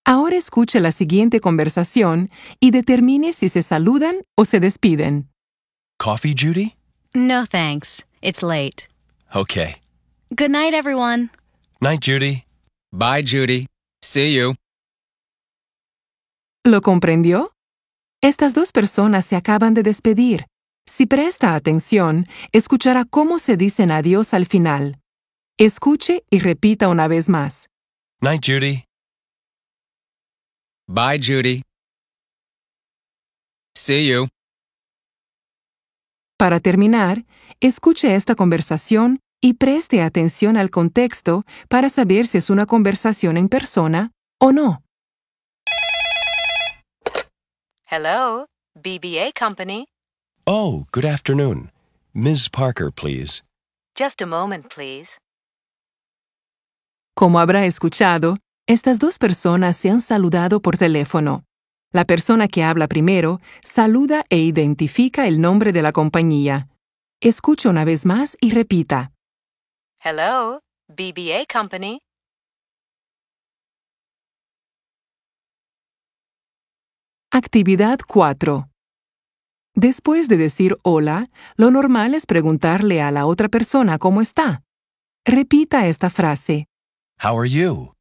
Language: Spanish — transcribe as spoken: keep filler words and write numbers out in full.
Ahora escuche la siguiente conversación y determine si se saludan o se despiden. Coffee, Judy? No thanks. It's late. Okay. Good night, everyone. Night, Judy. Bye, Judy. See you. ¿Lo comprendió? Estas dos personas se acaban de despedir. Si presta atención, escuchará cómo se dicen adiós al final. Escuche y repita una vez más. Night, Judy. Bye, Judy. See you. Para terminar, escuche esta conversación y preste atención al contexto para saber si es una conversación en persona o no. Hello, B B A Company. Oh, good afternoon. Miz Parker, please. Just a moment, please. Como habrá escuchado, estas dos personas se han saludado por teléfono. La persona que habla primero saluda e identifica el nombre de la compañía. Escuche una vez más y repita. Hello, B B A Company. Actividad cuatro. Después de decir hola, lo normal es preguntarle a la otra persona cómo está. Repita esta frase. How are you?